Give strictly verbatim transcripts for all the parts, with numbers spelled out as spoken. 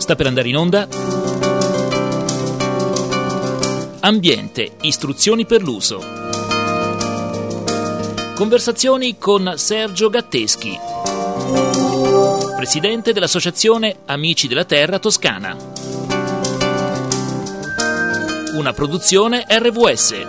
Sta per andare in onda Ambiente, istruzioni per l'uso. Conversazioni con Sergio Gatteschi, presidente dell'Associazione Amici della Terra Toscana. Una produzione R V S.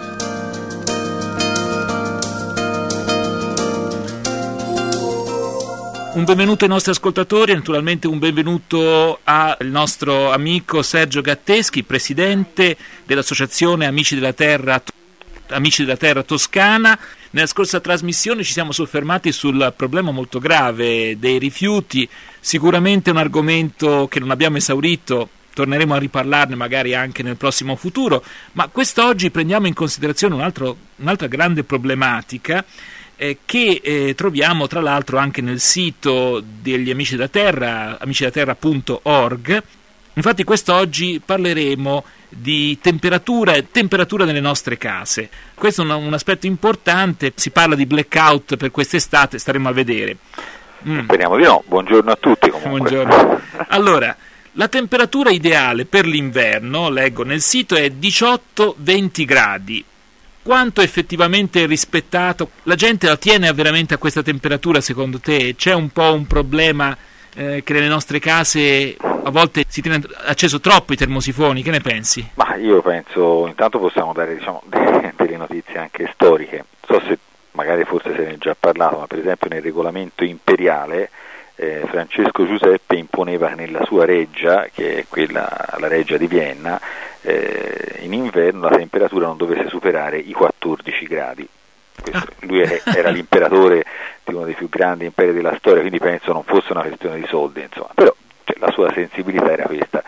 Un benvenuto ai nostri ascoltatori e naturalmente un benvenuto al nostro amico Sergio Gatteschi, presidente dell'Associazione Amici della Terra, Amici della Terra Toscana. Nella scorsa trasmissione ci siamo soffermati sul problema molto grave dei rifiuti, sicuramente un argomento che non abbiamo esaurito, torneremo a riparlarne magari anche nel prossimo futuro, ma quest'oggi prendiamo in considerazione un altro, un'altra grande problematica Eh, che eh, troviamo tra l'altro anche nel sito degli Amici della Terra, amici della terra punto org. Infatti quest'oggi parleremo di temperatura e temperatura nelle nostre case. Questo è un, un aspetto importante, si parla di blackout per quest'estate, staremo a vedere. Mm. Speriamo di no, buongiorno a tutti comunque. Buongiorno. Allora, la temperatura ideale per l'inverno, leggo nel sito, è diciotto venti gradi. Quanto effettivamente è rispettato? La gente la tiene veramente a questa temperatura secondo te? C'è un po' un problema eh, che nelle nostre case a volte si tiene acceso troppo i termosifoni, che ne pensi? Ma io penso, intanto possiamo dare diciamo, delle, delle notizie anche storiche, non so se magari forse se ne è già parlato, ma per esempio nel regolamento imperiale eh, Francesco Giuseppe imponeva nella sua reggia, che è quella, la reggia di Vienna, eh, in inverno la temperatura non dovesse superare i quattordici gradi. Questo, lui era l'imperatore di uno dei più grandi imperi della storia, quindi penso non fosse una questione di soldi, insomma. Però cioè, la sua sensibilità era questa.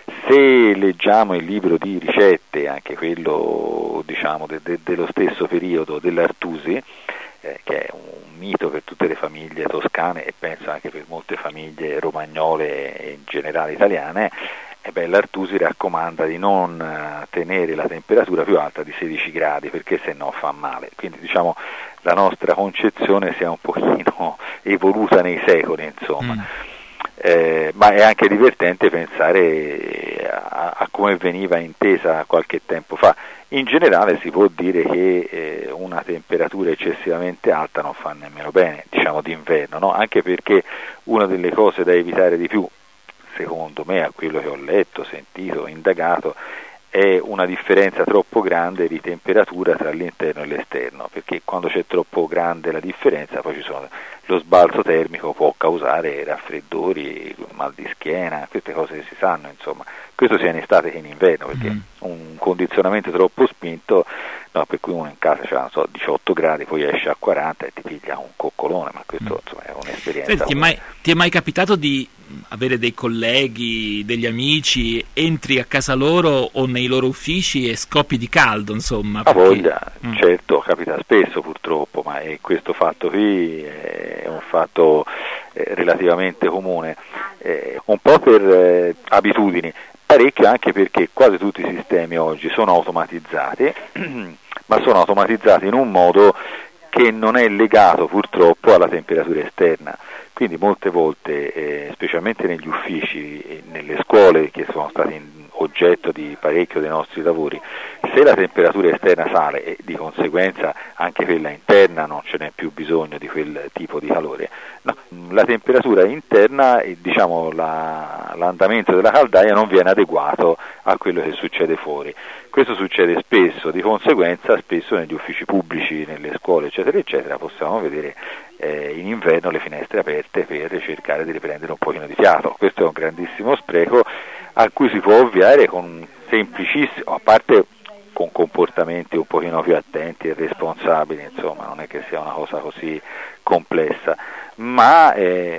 Se leggiamo il libro di ricette, anche quello diciamo de, de, dello stesso periodo dell'Artusi, eh, che è un mito per tutte le famiglie toscane e penso anche per molte famiglie romagnole e in generale italiane, eh beh, l'Artusi raccomanda di non uh, tenere la temperatura più alta di sedici gradi perché se no fa male. Quindi diciamo la nostra concezione si è un pochino evoluta nei secoli, insomma. Mm. Eh, ma è anche divertente pensare a, a come veniva intesa qualche tempo fa. In generale si può dire che eh, una temperatura eccessivamente alta non fa nemmeno bene, diciamo d'inverno, no? Anche perché una delle cose da evitare di più, secondo me, a quello che ho letto, sentito, indagato, è una differenza troppo grande di temperatura tra l'interno e l'esterno, perché quando c'è troppo grande la differenza poi ci sono, lo sbalzo termico può causare raffreddori, mal di schiena, queste cose che si sanno, insomma, questo sia in estate che in inverno, perché mm. un condizionamento troppo spinto, no, per cui uno in casa c'ha, non so, diciotto gradi, poi esce a quaranta e ti piglia un coccolone, ma questo mm. insomma, è un'esperienza. Senti, ti, è mai, ti è mai capitato di avere dei colleghi, degli amici, entri a casa loro o nei loro uffici e scoppi di caldo, insomma? A voglia, mm. certo, capita spesso purtroppo, ma è questo fatto qui è un fatto eh, relativamente comune, eh, un po' per eh, abitudini, parecchio anche perché quasi tutti i sistemi oggi sono automatizzati, ma sono automatizzati in un modo che non è legato purtroppo alla temperatura esterna. Quindi molte volte, eh, specialmente negli uffici e nelle scuole che sono stati in oggetto di parecchio dei nostri lavori, se la temperatura esterna sale e di conseguenza anche quella interna non ce n'è più bisogno di quel tipo di calore, no, la temperatura interna e diciamo la, l'andamento della caldaia non viene adeguato a quello che succede fuori. Questo succede spesso, di conseguenza spesso negli uffici pubblici, nelle scuole eccetera eccetera possiamo vedere eh, in inverno le finestre aperte per cercare di riprendere un pochino di fiato. Questo è un grandissimo spreco a cui si può ovviare con semplicissimo, a parte con comportamenti un pochino più attenti e responsabili, insomma non è che sia una cosa così complessa, ma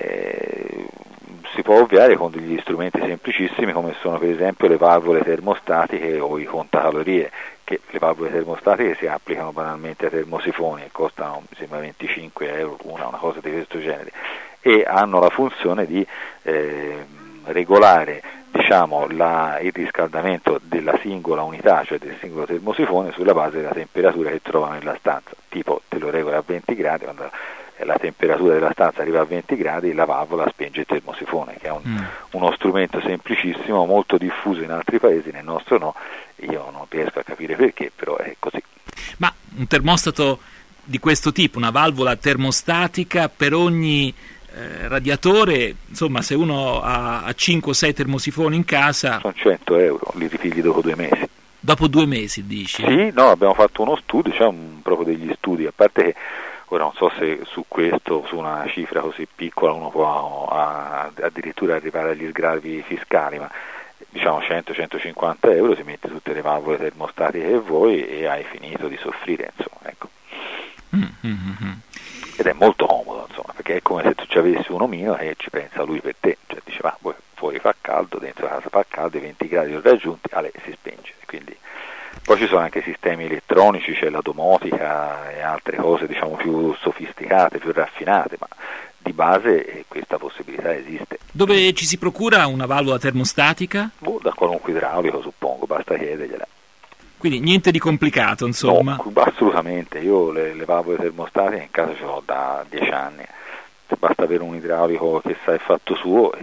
eh, si può ovviare con degli strumenti semplicissimi come sono per esempio le valvole termostatiche o i contacalorie, che le valvole termostatiche si applicano banalmente ai termosifoni e costano mi sembra venticinque euro una, una cosa di questo genere, e hanno la funzione di eh, regolare diciamo la, il riscaldamento della singola unità, cioè del singolo termosifone, sulla base della temperatura che trova nella stanza. Tipo te lo regoli a venti gradi, quando la temperatura della stanza arriva a venti gradi, la valvola spenge il termosifone, che è un, mm. uno strumento semplicissimo, molto diffuso in altri paesi, nel nostro no, io non riesco a capire perché, però è così. Ma un termostato di questo tipo, una valvola termostatica per ogni eh, radiatore, insomma, se uno ha, ha cinque o sei termosifoni in casa... Sono cento euro, li ripigli dopo due mesi. Dopo due mesi, dici? Sì, no, abbiamo fatto uno studio, c'è cioè un, proprio degli studi, a parte che ora non so se su questo, su una cifra così piccola, uno può a, addirittura arrivare agli sgravi fiscali, ma diciamo cento centocinquanta euro, si mette tutte le valvole termostatiche che vuoi e hai finito di soffrire, insomma, ecco. Mm-hmm. Ed è molto comodo, insomma, perché è come se tu ci avessi un omino e ci pensa lui per te, cioè dice va, poi fuori fa caldo, dentro casa fa caldo, i venti gradi sono raggiunti, ale, si spenge, quindi poi ci sono anche sistemi elettronici, c'è la domotica e altre cose diciamo più sofisticate, più raffinate, ma di base questa possibilità esiste. Dove ci si procura una valvola termostatica? Boh, da qualunque idraulico suppongo, basta chiedergliela. Quindi niente di complicato, insomma. No, assolutamente, io le, le valvole termostatiche in casa ce l'ho da dieci anni, basta avere un idraulico che sa il fatto suo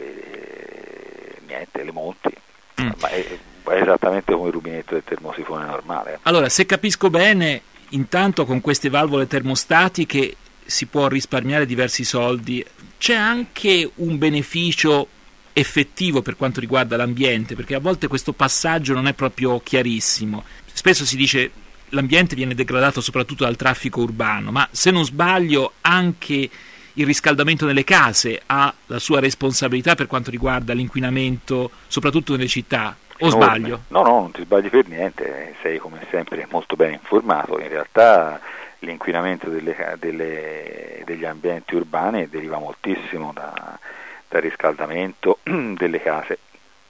e niente, le monti, mm. ma è, è esattamente come il rubinetto del termosifone normale. Allora, se capisco bene, intanto con queste valvole termostatiche si può risparmiare diversi soldi, c'è anche un beneficio effettivo per quanto riguarda l'ambiente, perché a volte questo passaggio non è proprio chiarissimo. Spesso si dice l'ambiente viene degradato soprattutto dal traffico urbano, ma se non sbaglio anche il riscaldamento nelle case ha la sua responsabilità per quanto riguarda l'inquinamento, soprattutto nelle città, o Enorme. Sbaglio? No, no, non ti sbagli per niente, sei come sempre molto ben informato. In realtà l'inquinamento delle, delle, degli ambienti urbani deriva moltissimo da, dal riscaldamento delle case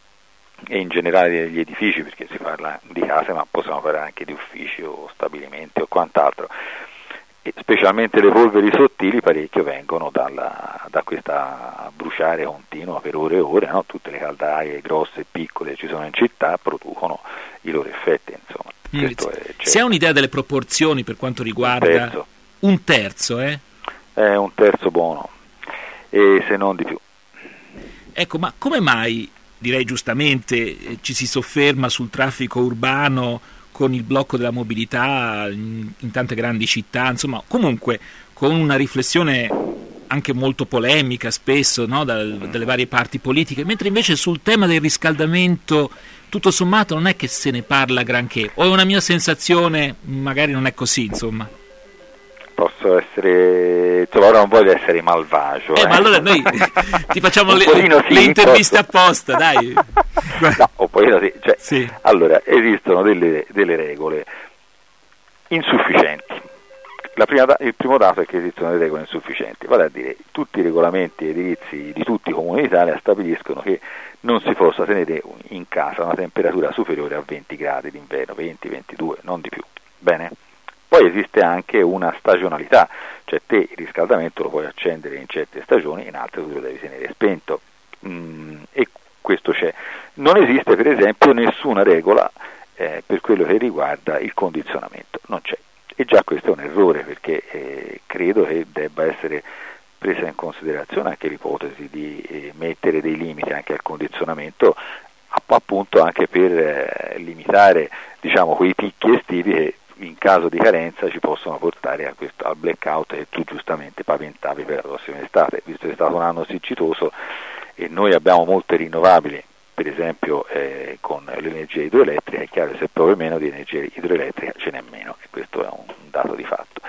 e in generale degli edifici, perché si parla di case ma possiamo parlare anche di uffici o stabilimenti o quant'altro, e specialmente le polveri sottili parecchio vengono dalla, da questa bruciare continua per ore e ore, no? Tutte le caldaie grosse e piccole che ci sono in città producono i loro effetti, insomma. Questo è, se ha un'idea delle proporzioni per quanto riguarda un terzo, un terzo eh? È un terzo buono, e se non di più. Ecco, ma come mai, direi giustamente, ci si sofferma sul traffico urbano con il blocco della mobilità in, in tante grandi città, insomma, comunque con una riflessione anche molto polemica spesso, no, dal, dalle varie parti politiche, mentre invece sul tema del riscaldamento tutto sommato non è che se ne parla granché, o è una mia sensazione, magari non è così, insomma. Posso essere, insomma, ora non voglio essere malvagio. Eh, eh. ma allora noi ti facciamo le, sì, le interviste posso. apposta, dai. No, un pochino sì. Cioè, sì. Allora, esistono delle, delle regole insufficienti. La prima, il primo dato è che esistono delle regole insufficienti, vale a dire tutti i regolamenti edilizi di tutti i comuni d'Italia stabiliscono che non si possa tenere in casa una temperatura superiore a venti gradi d'inverno, venti ventidue, non di più. Bene? Poi esiste anche una stagionalità, cioè te il riscaldamento lo puoi accendere in certe stagioni, in altre tu lo devi tenere spento, mm, e questo c'è. Non esiste per esempio nessuna regola eh, per quello che riguarda il condizionamento, non c'è. E già questo è un errore, perché eh, credo che debba essere presa in considerazione anche l'ipotesi di eh, mettere dei limiti anche al condizionamento, appunto anche per eh, limitare, diciamo, quei picchi estivi che in caso di carenza ci possono portare a questo, al blackout che tu giustamente paventavi per la prossima estate, visto che è stato un anno siccitoso e noi abbiamo molte rinnovabili, per esempio eh, con l'energia idroelettrica, è chiaro che se proprio meno di energia idroelettrica ce n'è meno, e questo è un dato di fatto.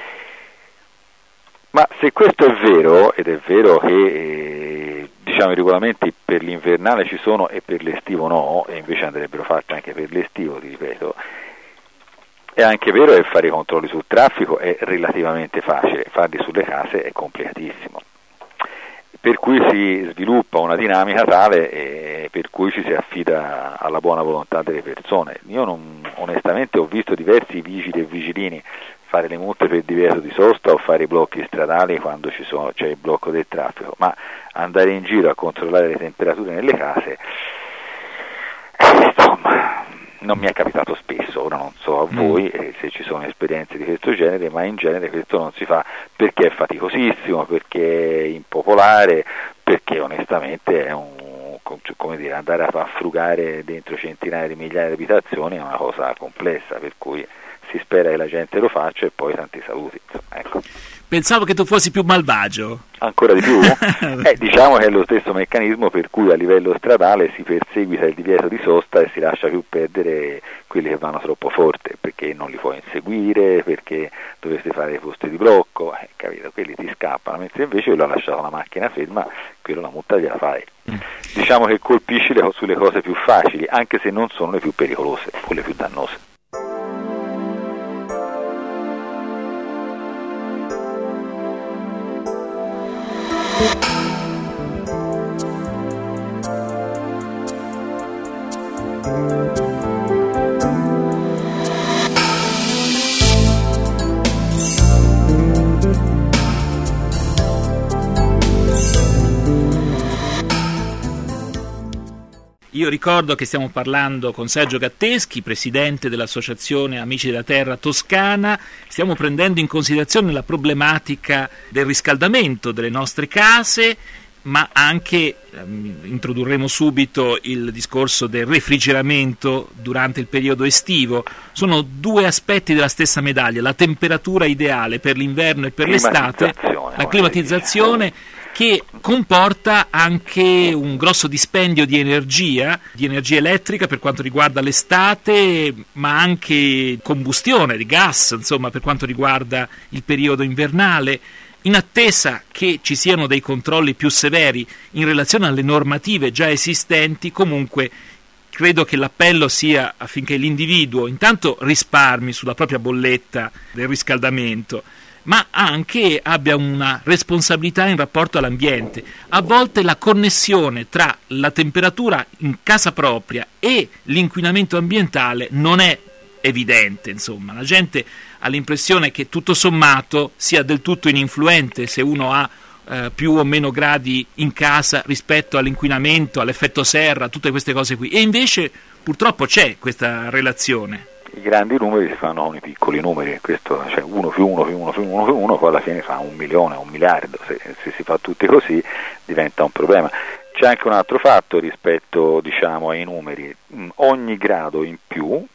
Ma se questo è vero, ed è vero che eh, diciamo i regolamenti per l'invernale ci sono e per l'estivo no, e invece andrebbero fatti anche per l'estivo, ti ripeto, è anche vero che fare i controlli sul traffico è relativamente facile, farli sulle case è complicatissimo, per cui si sviluppa una dinamica tale eh, per cui ci si affida alla buona volontà delle persone. Io non, onestamente ho visto diversi vigili e vigilini fare le multe per divieto di sosta o fare i blocchi stradali quando ci sono, c'è il blocco del traffico, ma andare in giro a controllare le temperature nelle case, eh, insomma, Non mi è capitato spesso, ora non so a voi eh, se ci sono esperienze di questo genere, ma in genere questo non si fa perché è faticosissimo, perché è impopolare, perché onestamente è un, come dire, andare a far frugare dentro centinaia di migliaia di abitazioni è una cosa complessa, per cui si spera che la gente lo faccia e poi tanti saluti. Insomma, ecco. Pensavo che tu fossi più malvagio. Ancora di più? eh, diciamo che è lo stesso meccanismo per cui a livello stradale si perseguita il divieto di sosta e si lascia più perdere quelli che vanno troppo forte, perché non li puoi inseguire, perché dovresti fare i posti di blocco, eh, capito? Quelli ti scappano, mentre invece quello ha lasciato la macchina ferma, quello la multa gliela fai. Mm. Diciamo che colpisci le, sulle cose più facili, anche se non sono le più pericolose o le più dannose. Io ricordo che stiamo parlando con Sergio Gatteschi, presidente dell'Associazione Amici della Terra Toscana. Stiamo prendendo in considerazione la problematica del riscaldamento delle nostre case, ma anche ehm, introdurremo subito il discorso del refrigeramento durante il periodo estivo. Sono due aspetti della stessa medaglia: la temperatura ideale per l'inverno e per l'estate, la climatizzazione, che comporta anche un grosso dispendio di energia, di energia elettrica per quanto riguarda l'estate, ma anche combustione di gas, insomma, per quanto riguarda il periodo invernale. In attesa che ci siano dei controlli più severi in relazione alle normative già esistenti, comunque credo che l'appello sia affinché l'individuo intanto risparmi sulla propria bolletta del riscaldamento, ma anche abbia una responsabilità in rapporto all'ambiente. A volte la connessione tra la temperatura in casa propria e l'inquinamento ambientale non è evidente, insomma. La gente ha l'impressione che tutto sommato sia del tutto ininfluente se uno ha eh, più o meno gradi in casa rispetto all'inquinamento, all'effetto serra, tutte queste cose qui, e invece purtroppo c'è questa relazione. I grandi numeri si fanno con i piccoli numeri, questo, cioè uno più uno più uno più uno più uno, poi alla fine fa un milione, un miliardo, se, se si fa tutti così diventa un problema. C'è anche un altro fatto rispetto, diciamo, ai numeri: ogni grado in più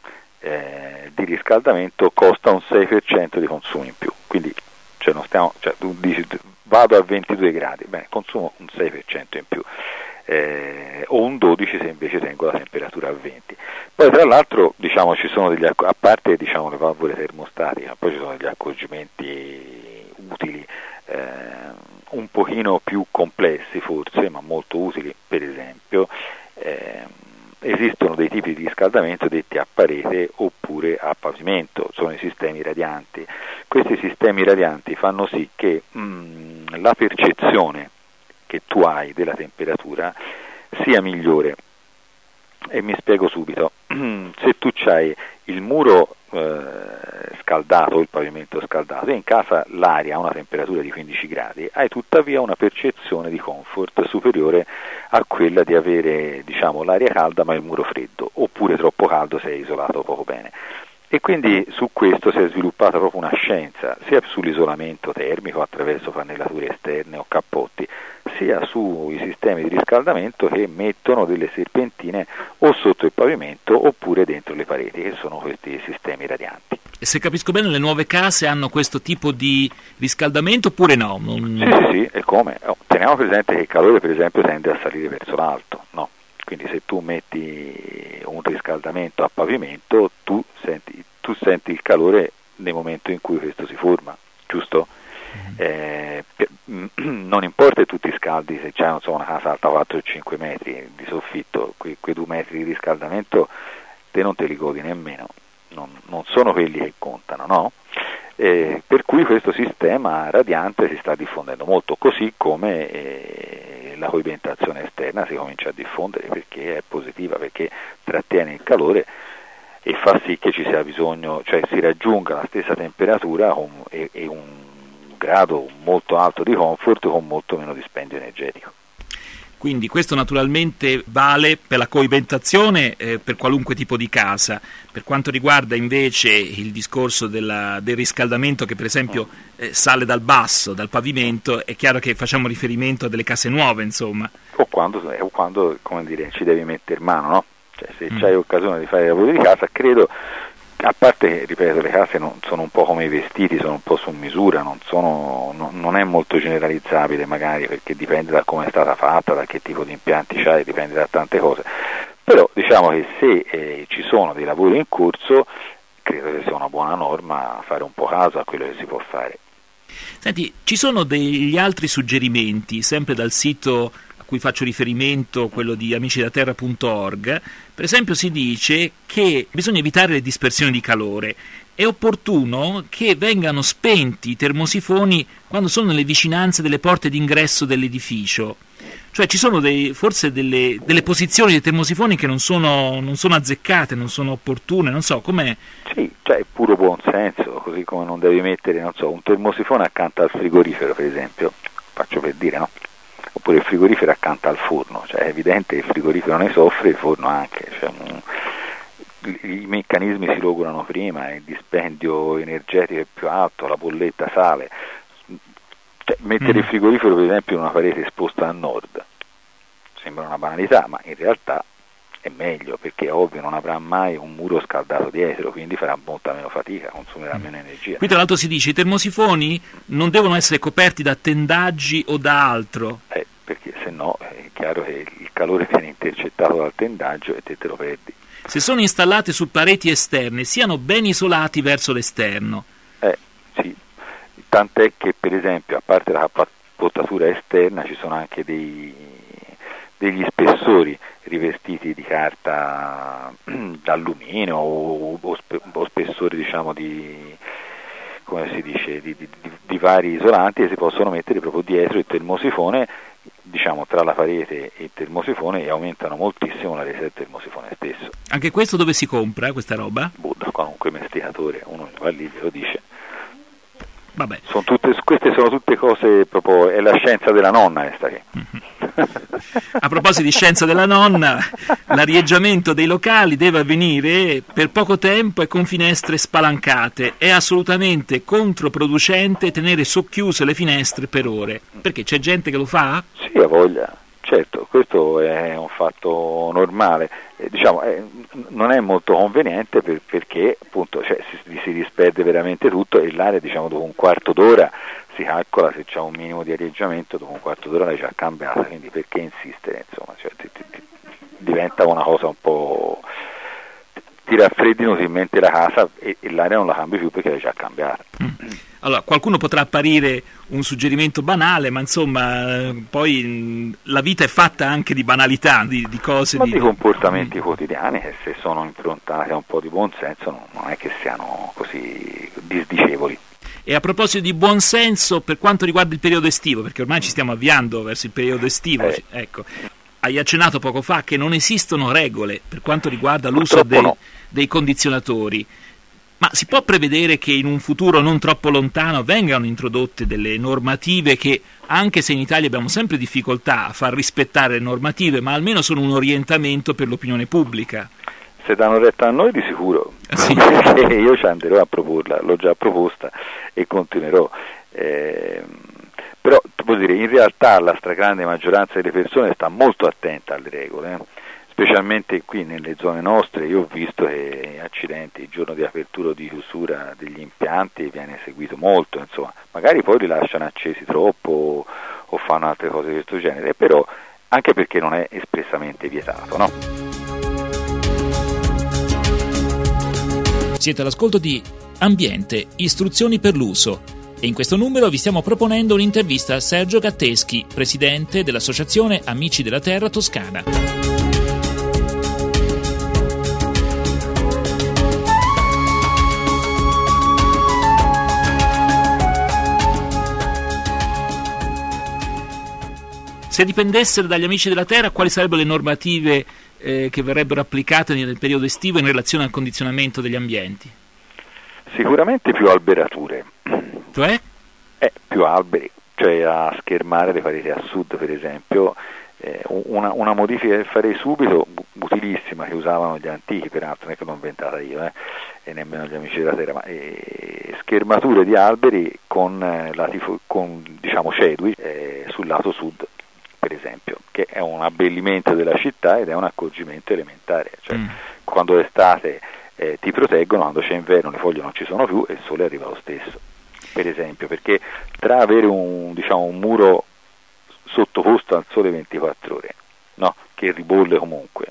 eh, di riscaldamento costa un sei per cento di consumo in più, quindi cioè non stiamo, cioè, tu dici vado a ventidue gradi, bene, consumo un sei per cento in più. Eh, o un dodici se invece tengo la temperatura a venti. Poi tra l'altro, diciamo, ci sono degli acc- a parte, diciamo, le valvole termostatiche, poi ci sono degli accorgimenti utili, eh, un pochino più complessi forse, ma molto utili. Per esempio eh, esistono dei tipi di riscaldamento detti a parete oppure a pavimento, sono i sistemi radianti. Questi sistemi radianti fanno sì che mh, la percezione che tu hai della temperatura sia migliore, e mi spiego subito. Se tu hai il muro eh, scaldato, il pavimento scaldato, e in casa l'aria ha una temperatura di quindici gradi, hai tuttavia una percezione di comfort superiore a quella di avere, diciamo, l'aria calda ma il muro freddo, oppure troppo caldo se è isolato poco bene. E quindi su questo si è sviluppata proprio una scienza, sia sull'isolamento termico attraverso pannellature esterne o cappotti, sia sui sistemi di riscaldamento che mettono delle serpentine o sotto il pavimento oppure dentro le pareti, che sono questi sistemi radianti. E se capisco bene, le nuove case hanno questo tipo di riscaldamento oppure no? Non... Sì, sì, sì, e come? Oh, teniamo presente che il calore, per esempio, tende a salire verso l'alto, no? Quindi se tu metti un riscaldamento a pavimento, tu senti, tu senti il calore nel momento in cui questo si forma, giusto? Mm-hmm. Eh, per, non importa che tu ti scaldi, se c'è, non so, una casa alta quattro o cinque metri di soffitto, que, quei due metri di riscaldamento te non te li godi nemmeno, non, non sono quelli che contano, no? Eh, per cui questo sistema radiante si sta diffondendo molto, così come eh, la coibentazione esterna si comincia a diffondere, perché è positiva, perché trattiene il calore e fa sì che ci sia bisogno, cioè si raggiunga la stessa temperatura con, e, e un grado molto alto di comfort con molto meno dispendio energetico. Quindi questo naturalmente vale per la coibentazione eh, per qualunque tipo di casa. Per quanto riguarda invece il discorso della, del riscaldamento che per esempio eh, sale dal basso, dal pavimento, è chiaro che facciamo riferimento a delle case nuove, insomma. O quando, o quando come dire, ci devi mettere mano, no? Cioè, se Mm. hai occasione di fare i lavori di casa, credo, a parte che, ripeto, le case non, sono un po' come i vestiti, sono un po' su misura, non, sono, no, non è molto generalizzabile magari, perché dipende da come è stata fatta, da che tipo di impianti c'hai, dipende da tante cose, però diciamo che se eh, ci sono dei lavori in corso, credo che sia una buona norma fare un po' caso a quello che si può fare. Senti, ci sono degli altri suggerimenti, sempre dal sito a cui faccio riferimento, quello di amici della terra punto org. Per esempio si dice che bisogna evitare le dispersioni di calore. È opportuno che vengano spenti i termosifoni quando sono nelle vicinanze delle porte d'ingresso dell'edificio. Cioè ci sono dei, forse delle, delle posizioni dei termosifoni che non sono, non sono azzeccate, non sono opportune, non so, com'è? Sì, cioè è puro buon senso, così come non devi mettere, non so, un termosifone accanto al frigorifero, per esempio, faccio per dire, no? Oppure il frigorifero accanto al forno, cioè è evidente che il frigorifero ne soffre, il forno anche, cioè, i meccanismi si logorano prima, il dispendio energetico è più alto, la bolletta sale. Cioè, mettere mm. il frigorifero per esempio in una parete esposta a nord sembra una banalità, ma in realtà è meglio, perché è ovvio non avrà mai un muro scaldato dietro, quindi farà molta meno fatica, consumerà meno energia. Qui tra l'altro si dice i termosifoni non devono essere coperti da tendaggi o da altro. Eh, perché se no è chiaro che il calore viene intercettato dal tendaggio e te te lo perdi. Se sono installate su pareti esterne, siano ben isolati verso l'esterno. Eh, sì, tant'è che per esempio, a parte la cappottatura esterna, ci sono anche dei, degli spessori rivestiti di carta d'alluminio o, o, o spessori, diciamo, di, come si dice, di, di, di vari isolanti, che si possono mettere proprio dietro il termosifone, diciamo tra la parete e il termosifone, e aumentano moltissimo la resa del termosifone stesso. Anche questo dove si compra questa roba? Boh, da qualunque mesticatore, uno va lì e lo dice. Vabbè. Sono tutte, queste sono tutte cose proprio, è la scienza della nonna questa che. Mm-hmm. A proposito di scienza della nonna, l'arieggiamento dei locali deve avvenire per poco tempo e con finestre spalancate. È assolutamente controproducente tenere socchiuse le finestre per ore. Perché c'è gente che lo fa? Sì, ha voglia. Certo, questo è un fatto normale, eh, diciamo, eh, non è molto conveniente per, perché appunto cioè, si, si disperde veramente tutto, e l'aria, diciamo, dopo un quarto d'ora si calcola, se c'è un minimo di arieggiamento, dopo un quarto d'ora l'hai già cambiata, quindi perché insistere, insomma, cioè, ti, ti, ti, diventa una cosa un po', ti raffreddi inutilmente la casa e, e l'aria non la cambi più perché l'hai già cambiata. Mm. Allora, qualcuno potrà apparire un suggerimento banale, ma insomma, poi mh, la vita è fatta anche di banalità, di, di cose... Ma di, di comportamenti mh. quotidiani che, se sono improntati a un po' di buonsenso, non, non è che siano così disdicevoli. E a proposito di buonsenso, per quanto riguarda il periodo estivo, perché ormai ci stiamo avviando verso il periodo estivo, eh. ecco, hai accennato poco fa che non esistono regole per quanto riguarda l'uso dei, no. dei condizionatori. Ma si può prevedere che in un futuro non troppo lontano vengano introdotte delle normative che, anche se in Italia abbiamo sempre difficoltà a far rispettare le normative, ma almeno sono un orientamento per l'opinione pubblica? Se danno retta a noi di sicuro, sì. Perché io ci andrò a proporla, l'ho già proposta e continuerò. Eh, però, vuol dire, in realtà la stragrande maggioranza delle persone sta molto attenta alle regole, eh? Specialmente qui nelle zone nostre. Io ho visto che accidenti, il giorno di apertura o di chiusura degli impianti viene seguito molto, insomma, magari poi li lasciano accesi troppo o fanno altre cose di questo genere, però anche perché non è espressamente vietato, no? Siete all'ascolto di Ambiente, istruzioni per l'uso, e in questo numero vi stiamo proponendo un'intervista a Sergio Gatteschi, presidente dell'Associazione Amici della Terra Toscana. Se dipendessero dagli Amici della Terra, quali sarebbero le normative eh, che verrebbero applicate nel periodo estivo in relazione al condizionamento degli ambienti? Sicuramente più alberature. Cioè? Eh, più alberi, cioè a schermare le pareti a sud, per esempio, Eh, una, una modifica che farei subito, utilissima, che usavano gli antichi, peraltro non è che l'ho inventata io, eh, e nemmeno gli amici della terra, ma eh, schermature di alberi con, eh, la tifo, con diciamo cedui eh, sul lato sud, per esempio, che è un abbellimento della città ed è un accorgimento elementare, cioè mm. quando l'estate eh, ti proteggono, quando c'è inverno le foglie non ci sono più e il sole arriva lo stesso, per esempio, perché tra avere un, diciamo, un muro sottoposto al sole ventiquattro ore, no? Che ribolle comunque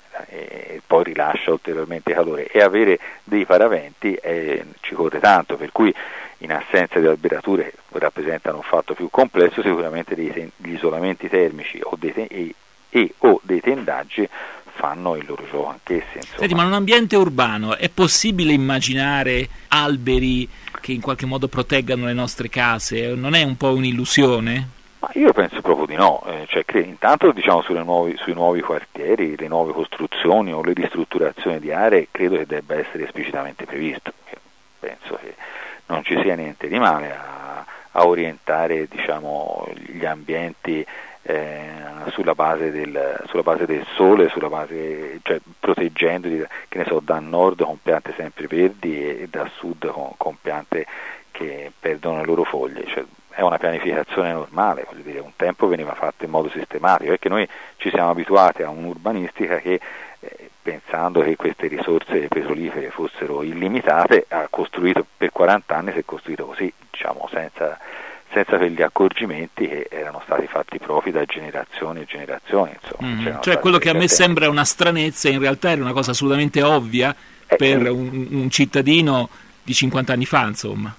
e poi rilascia ulteriormente calore, e avere dei paraventi eh, ci corre tanto, per cui in assenza di alberature che rappresentano un fatto più complesso, sicuramente dei ten- gli isolamenti termici o dei, te- e, e o dei tendaggi fanno il loro gioco anch'essi. Insomma. Senti, ma in un ambiente urbano è possibile immaginare alberi che in qualche modo proteggano le nostre case? Non è un po' un'illusione? Ma io penso proprio di no, eh, cioè, cre- intanto diciamo sulle nuovi, sui nuovi quartieri, le nuove costruzioni o le ristrutturazioni di aree, credo che debba essere esplicitamente previsto. Penso che non ci sia niente di male a, a orientare diciamo, gli ambienti eh, sulla, base del, sulla base del sole, sulla base, cioè, proteggendoli, che ne so, da nord con piante sempre verdi e, e da sud con, con piante che perdono le loro foglie. Cioè, è una pianificazione normale, voglio dire, un tempo veniva fatto in modo sistematico, perché noi ci siamo abituati a un'urbanistica che, eh, pensando che queste risorse petrolifere fossero illimitate, ha costruito per quaranta anni, si è costruito così, diciamo, senza, senza quegli accorgimenti che erano stati fatti propri da generazioni e generazioni. Insomma, mm, cioè quello che a me sembra una stranezza, in realtà era una cosa assolutamente ovvia eh, per eh, un, un cittadino di cinquanta anni fa, insomma.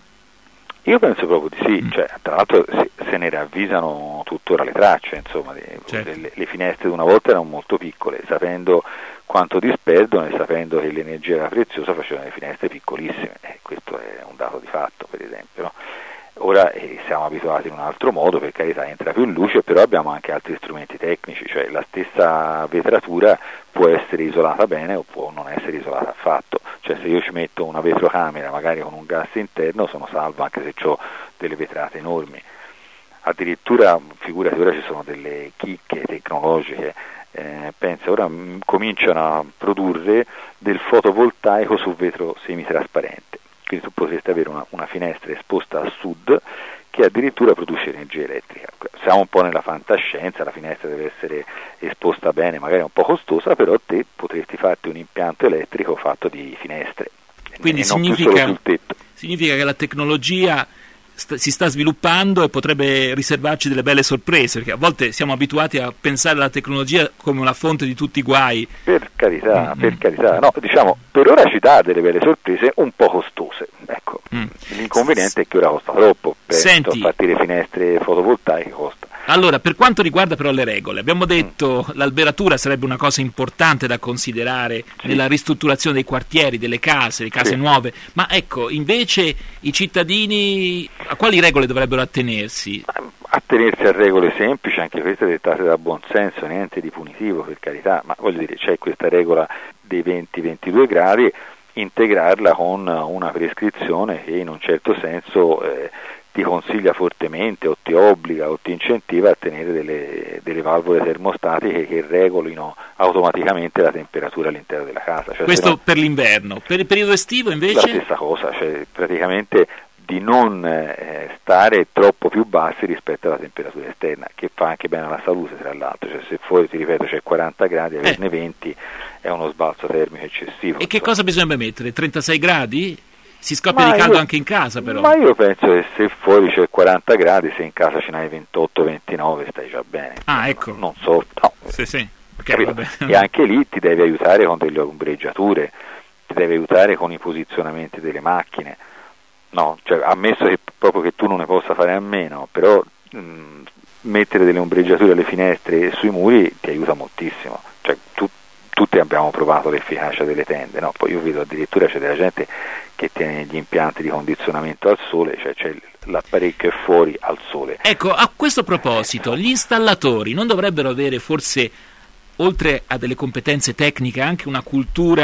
Io penso proprio di sì, cioè, tra l'altro se, se ne ravvisano tuttora le tracce, insomma, le, certo. le, le finestre di una volta erano molto piccole, sapendo quanto disperdono e sapendo che l'energia era preziosa facevano le finestre piccolissime, e questo è un dato di fatto, per esempio, no? Ora eh, siamo abituati in un altro modo, per carità entra più luce, però abbiamo anche altri strumenti tecnici, cioè la stessa vetratura può essere isolata bene o può non essere isolata affatto, cioè se io ci metto una vetrocamera magari con un gas interno sono salvo anche se ho delle vetrate enormi. Addirittura, figurati, ora ci sono delle chicche tecnologiche, eh, pensa, ora m- cominciano a produrre del fotovoltaico su vetro semitrasparente. Quindi tu potresti avere una, una finestra esposta a sud che addirittura produce energia elettrica. Siamo un po' nella fantascienza, la finestra deve essere esposta bene, magari un po' costosa, però te potresti farti un impianto elettrico fatto di finestre. Quindi significa, significa che la tecnologia sta, si sta sviluppando e potrebbe riservarci delle belle sorprese, perché a volte siamo abituati a pensare alla tecnologia come una fonte di tutti i guai. Per carità, mm-hmm. per carità, no, diciamo, per ora ci dà delle belle sorprese un po' costose, ecco. Mm. L'inconveniente S- è che ora costa troppo, per Senti, partire finestre fotovoltaiche costa. Allora, per quanto riguarda però le regole, abbiamo detto mm. l'alberatura sarebbe una cosa importante da considerare sì. nella ristrutturazione dei quartieri, delle case, le case sì. nuove, ma ecco, invece i cittadini a quali regole dovrebbero attenersi? Attenersi a regole semplici, anche queste dettate da buon senso, niente di punitivo, per carità, ma voglio dire, c'è questa regola dei venti ventidue gradi, integrarla con una prescrizione che in un certo senso eh, ti consiglia fortemente o ti obbliga o ti incentiva a tenere delle, delle valvole termostatiche che regolino automaticamente la temperatura all'interno della casa. Cioè, questo no, per l'inverno. Per il periodo estivo invece? La stessa cosa, cioè praticamente di non eh, stare troppo più bassi rispetto alla temperatura esterna, che fa anche bene alla salute, tra l'altro, cioè se fuori, ti ripeto, c'è quaranta gradi, averne eh. venti è uno sbalzo termico eccessivo. E insomma. Che cosa bisognerebbe mettere? trentasei gradi? Si scoppia ma di caldo io, anche in casa però. Ma io penso che se fuori c'è quaranta gradi, se in casa ce n'hai ventotto ventinove stai già bene. Ah, ecco. Non so, no. Sì, sì. Okay, vabbè. E anche lì ti devi aiutare con delle ombreggiature, ti devi aiutare con i posizionamenti delle macchine. No, cioè ammesso che proprio che tu non ne possa fare a meno, però mh, mettere delle ombreggiature alle finestre e sui muri ti aiuta moltissimo. Cioè tu, tutti abbiamo provato l'efficacia delle tende, no? Poi io vedo addirittura c'è della gente che tiene gli impianti di condizionamento al sole, cioè c'è l'apparecchio è fuori al sole. Ecco, a questo proposito, gli installatori non dovrebbero avere forse, oltre a delle competenze tecniche, anche una cultura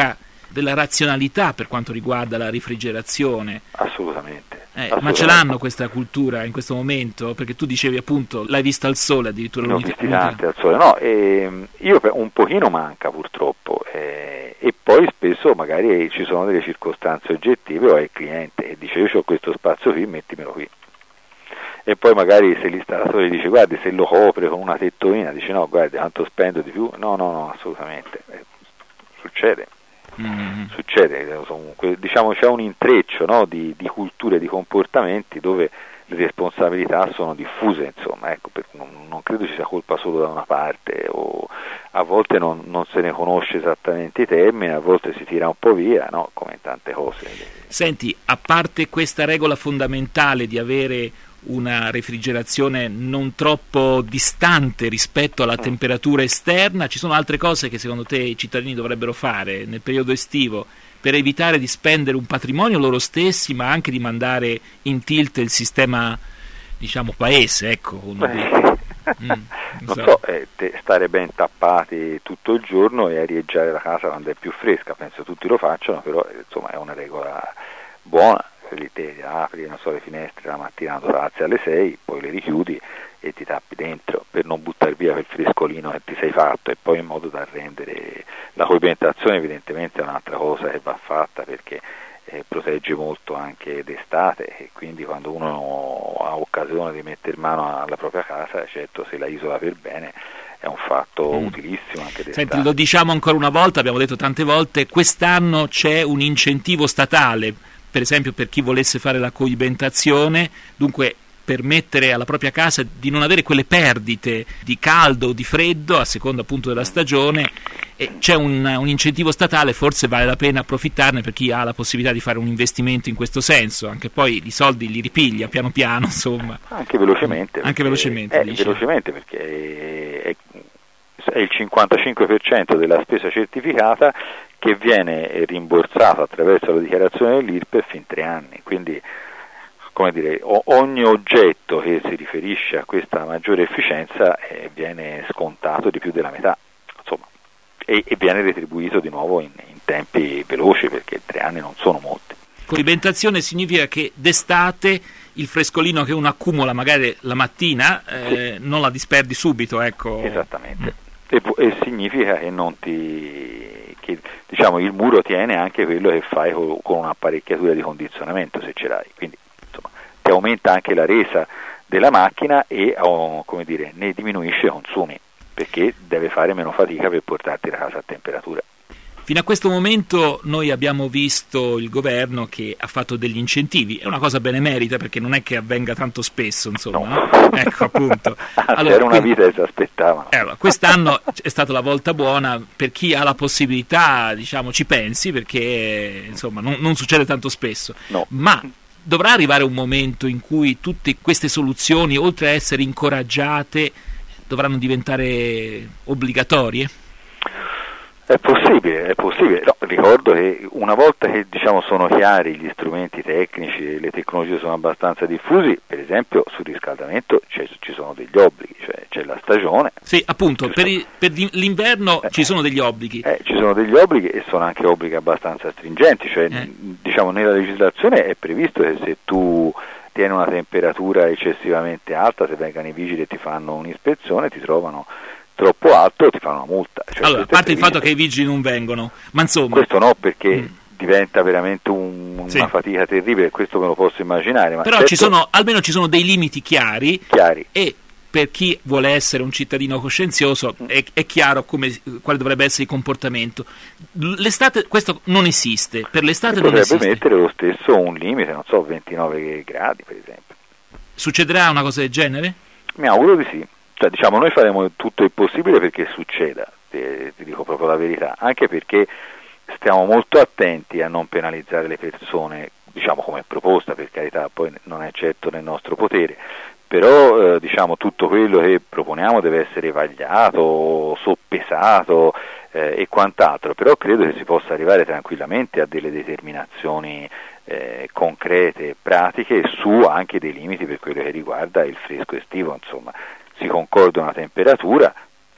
della razionalità per quanto riguarda la refrigerazione. Assolutamente, eh, assolutamente. Ma ce l'hanno questa cultura in questo momento? Perché tu dicevi appunto l'hai vista al sole addirittura. L'ho visti tanti al sole, no, e io un pochino manca purtroppo, eh, e poi spesso magari ci sono delle circostanze oggettive o è il cliente e dice io ho questo spazio qui, mettimelo qui. E poi magari se l'installatore dice guardi se lo copre con una tettoina, dice no guardi tanto spendo di più, no no no assolutamente, eh, succede, mm-hmm. succede, comunque, diciamo c'è un intreccio, no, di, di culture, di comportamenti dove le responsabilità sono diffuse, insomma, ecco, per, non, non credo ci sia colpa solo da una parte, o a volte non, non se ne conosce esattamente i termini, a volte si tira un po' via, no, come in tante cose. Senti, a parte questa regola fondamentale di avere una refrigerazione non troppo distante rispetto alla temperatura esterna, ci sono altre cose che secondo te i cittadini dovrebbero fare nel periodo estivo per evitare di spendere un patrimonio loro stessi, ma anche di mandare in tilt il sistema, diciamo, paese, ecco. Uno di... mm, non non so, so eh, te, stare ben tappati tutto il giorno e arieggiare la casa quando è più fresca, penso tutti lo facciano, però insomma è una regola buona. Lì te apri, non so, le finestre la mattina quando alzi alle sei, poi le richiudi e ti tappi dentro per non buttare via quel frescolino che ti sei fatto, e poi in modo da rendere la coibentazione evidentemente è un'altra cosa che va fatta, perché eh, protegge molto anche d'estate, e quindi quando uno ha occasione di mettere mano alla propria casa, certo se la isola per bene è un fatto mm. utilissimo anche d'estate. Senti, lo diciamo ancora una volta, abbiamo detto tante volte, quest'anno c'è un incentivo statale, per esempio per chi volesse fare la coibentazione, dunque permettere alla propria casa di non avere quelle perdite di caldo o di freddo a seconda appunto della stagione, e c'è un, un incentivo statale, forse vale la pena approfittarne per chi ha la possibilità di fare un investimento in questo senso, anche poi i soldi li ripiglia piano piano, insomma. Anche velocemente. Anche velocemente, eh, velocemente perché è, è il cinquantacinque per cento della spesa certificata che viene rimborsato attraverso la dichiarazione dell'I R P E F in tre anni, quindi come dire, ogni oggetto che si riferisce a questa maggiore efficienza eh, viene scontato di più della metà, insomma, e, e viene retribuito di nuovo in, in tempi veloci, perché tre anni non sono molti. Coibentazione significa che d'estate il frescolino che uno accumula magari la mattina eh, sì. non la disperdi subito, ecco. Esattamente, mm. e, e significa che non ti che diciamo il muro tiene anche quello che fai con, con un'apparecchiatura di condizionamento, se ce l'hai, quindi insomma ti aumenta anche la resa della macchina e oh, come dire, ne diminuisce i consumi, perché deve fare meno fatica per portarti la casa a temperatura. Fino a questo momento noi abbiamo visto il governo che ha fatto degli incentivi, è una cosa benemerita perché non è che avvenga tanto spesso, insomma, no. No? Ecco, appunto. Allora, era una quindi, vita che si aspettavano. Allora, quest'anno è stata la volta buona per chi ha la possibilità, diciamo, ci pensi, perché insomma non, non succede tanto spesso, no. Ma dovrà arrivare un momento in cui tutte queste soluzioni, oltre a essere incoraggiate, dovranno diventare obbligatorie? È possibile, è possibile. No, ricordo che una volta che diciamo sono chiari gli strumenti tecnici e le tecnologie sono abbastanza diffusi, per esempio sul riscaldamento ci sono degli obblighi, cioè c'è la stagione. Sì, appunto, per, i, per l'inverno eh, ci sono degli obblighi. Eh, ci sono degli obblighi e sono anche obblighi abbastanza stringenti, cioè eh. diciamo nella legislazione è previsto che se tu tieni una temperatura eccessivamente alta, se vengono i vigili e ti fanno un'ispezione, ti trovano troppo alto, ti fanno una multa. Cioè, allora, a parte il fatto che i vigili non vengono, ma insomma... Questo no, perché mm. diventa veramente un, una sì. fatica terribile, questo me lo posso immaginare. Ma però certo, ci sono, almeno ci sono dei limiti chiari, chiari. E per chi vuole essere un cittadino coscienzioso mm. è, è chiaro come, quale dovrebbe essere il comportamento. L'estate questo non esiste, per l'estate non esiste. Potrebbe mettere lo stesso un limite, non so, ventinove gradi per esempio. Succederà una cosa del genere? Mi auguro di sì. Cioè, diciamo, noi faremo tutto il possibile perché succeda, ti, ti dico proprio la verità, anche perché stiamo molto attenti a non penalizzare le persone, diciamo come proposta, per carità, poi non è certo nel nostro potere, però eh, diciamo tutto quello che proponiamo deve essere vagliato, soppesato eh, e quant'altro, però credo che si possa arrivare tranquillamente a delle determinazioni eh, concrete, pratiche, su anche dei limiti per quello che riguarda il fresco estivo, insomma. Si concorda una temperatura,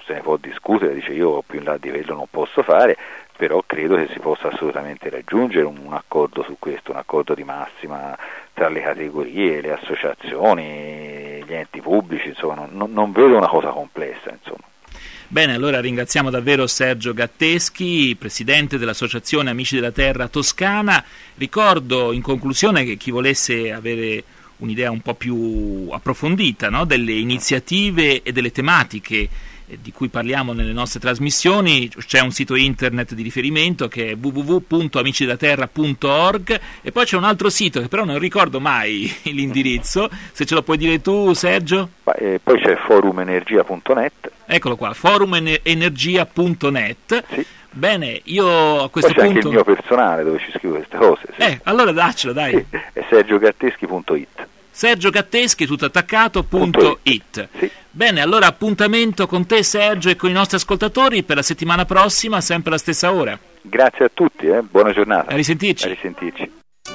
se ne può discutere, dice io più in là di quello non posso fare, però credo che si possa assolutamente raggiungere un, un accordo su questo, un accordo di massima tra le categorie, le associazioni, gli enti pubblici, insomma non, non vedo una cosa complessa, insomma. Bene, allora ringraziamo davvero Sergio Gatteschi, presidente dell'Associazione Amici della Terra Toscana. Ricordo in conclusione che chi volesse avere un'idea un po' più approfondita, no, delle iniziative e delle tematiche di cui parliamo nelle nostre trasmissioni, c'è un sito internet di riferimento che è w w w punto amici della terra punto org e poi c'è un altro sito che però non ricordo mai l'indirizzo, se ce lo puoi dire tu Sergio? E poi c'è forum energia punto net. Eccolo qua, forum energia punto net. Sì. Bene, io a questo poi c'è punto... anche il mio personale dove ci scrivo queste cose. Sì. Eh, allora daccelo, dai. Sì, è sergio gatteschi punto it. Sergio Gatteschi, tutto attaccato, punto it. Sì. Bene, allora appuntamento con te Sergio e con i nostri ascoltatori per la settimana prossima, sempre alla stessa ora. Grazie a tutti, eh. Buona giornata. A risentirci. A risentirci.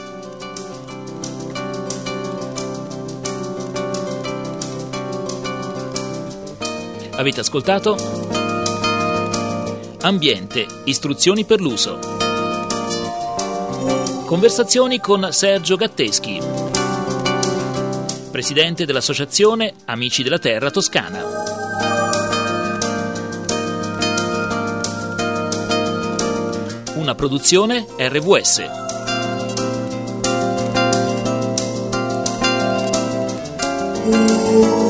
Avete ascoltato? Ambiente, istruzioni per l'uso. Conversazioni con Sergio Gatteschi, presidente dell'Associazione Amici della Terra Toscana. Una produzione R V S.